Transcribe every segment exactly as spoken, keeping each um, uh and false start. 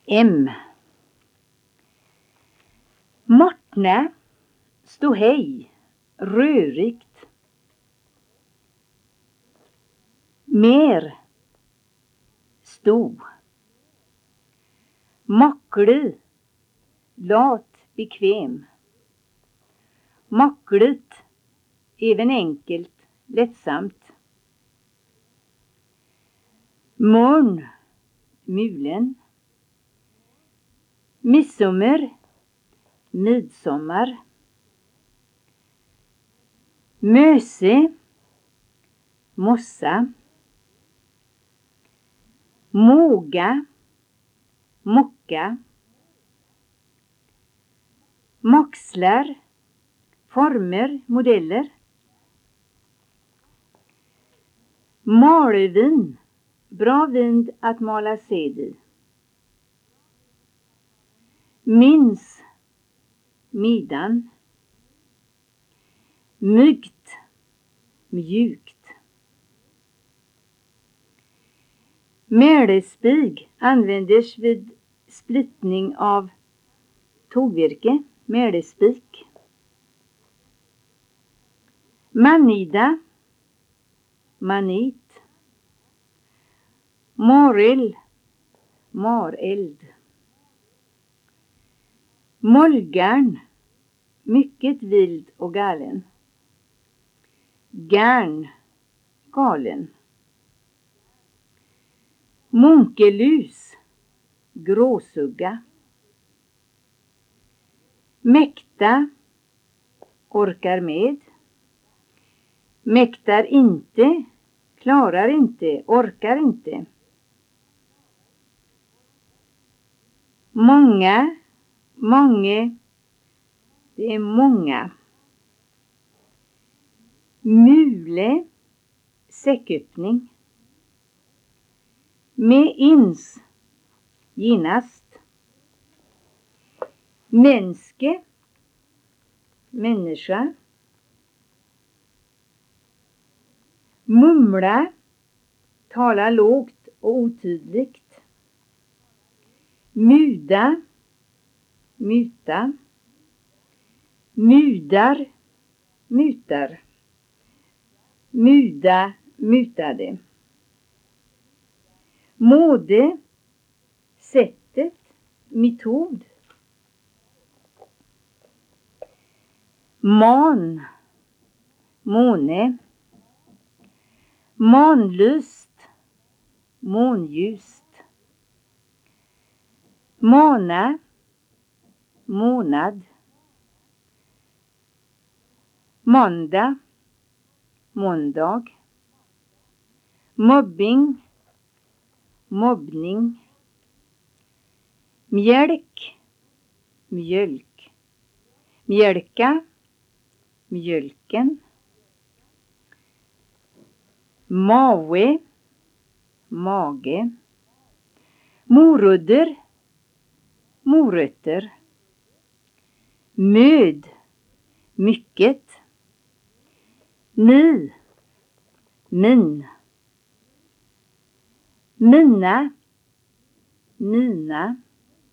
M. Mortne, stå hej, rörigt. Mer, stå. Maklig, lat, bekväm. Makligt, även enkelt, lättsamt. Morn, mulen. Midsommar, midsommar. Möse, mossa. Måga, mocka. Maxlar, former, modeller. Malvin, bra vin att mala sed i. Minns, middan. Mygt, mjukt. Mälespig användes vid splittning av togvirke, mälespik. Manida, manit. Marel, mareld. Molgarn, mycket vild och galen. Garn, galen. Munkelus, gråsugga. Mäkta, orkar med. Mäktar inte, klarar inte, orkar inte. Många, många, det är många. Mule, säcköppning. Med ins, genast. Mänske, människa. Mumla, tala lågt och otydligt. Muda, muta. Mudar, mutar. Muda, mutade. Mode, sättet, metod. Man, måne. Manlust, månljust. Mana, månad. Måndag, måndag. Mobbing, mobbning. Mjölk, mjölk. Mjölka, mjölken. Mave, mage. Morötter, morötter. Möd, mycket. Ni, min. Mina, mina.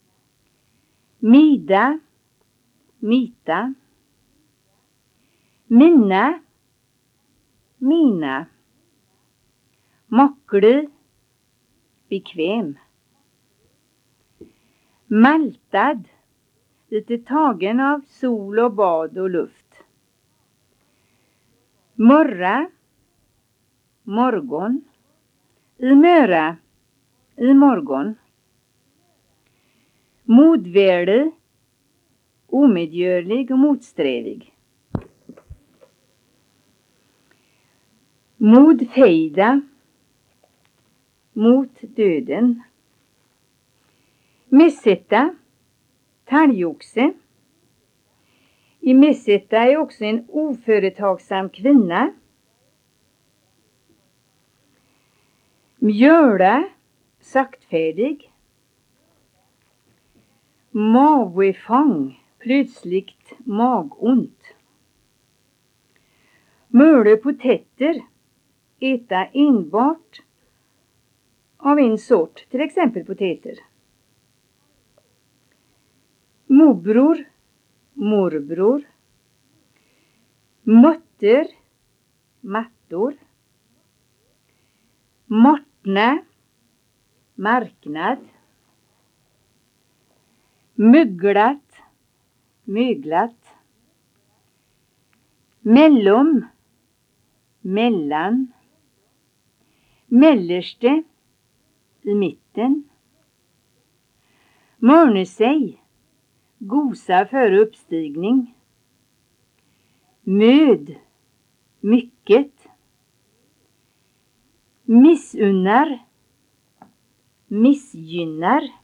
Mida, mita. Mina, mina. Maklig, bekväm. Maltad, lite tagen av sol och bad och luft. Morra, morgon. I möra, i morgon. Modvärdig, omedgörlig och motsträvig. Modfejda, mot döden. Messetta, talgoxe. I Messetta är också en oföretagsam kvinna. Mjöla, saktfärdig. Magefång, plötsligt magont. Möle potätter, äta enbart av en sort, till exempel potäter. Morbror, morbror. Mutter, mattor. Mortne, marknad. Möglat, möglat. Mellom, mellan. Mellerste, i mitten. Mörne sig, gosa före uppstigning. Möd, mycket. Missunnar, missgynnar.